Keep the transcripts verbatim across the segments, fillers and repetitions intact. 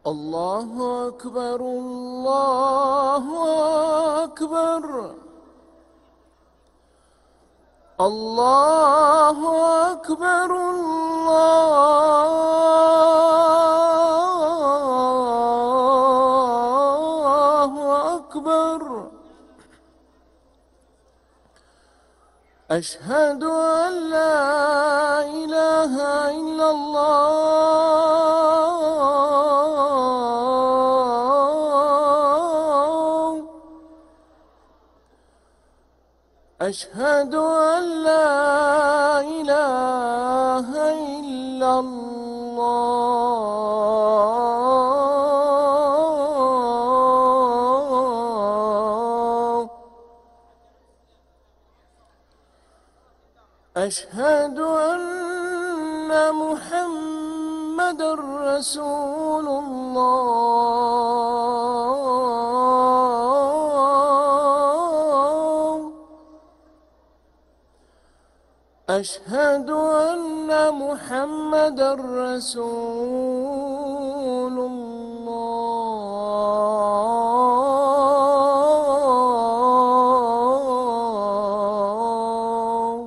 الله أكبر الله أكبر الله أكبر الله أكبر. أشهد أن لا إله إلا الله. أشهد أن لا إله إلا الله. أشهد أن محمدًا رسول الله. أشهد أن محمدًا رسول الله.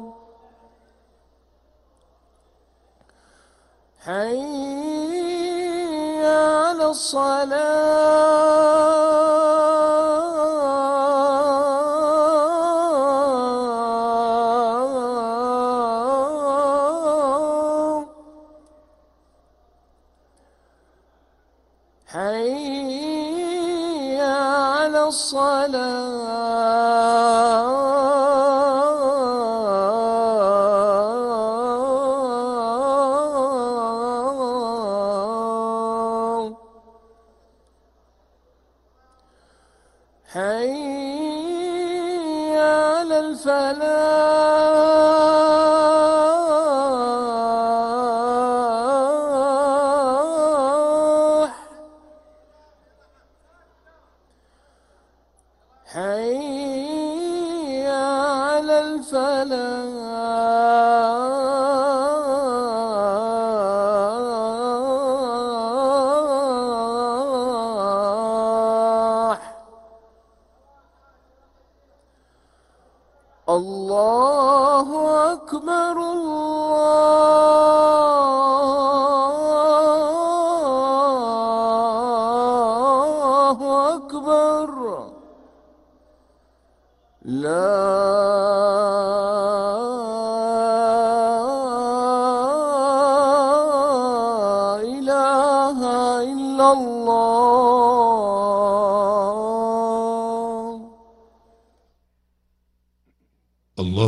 حي على الصلاة. حي على الصلاة. حي على الفلاح. حي على الفلاح. الله أكبر الله أكبر. لا إله إلا الله. الله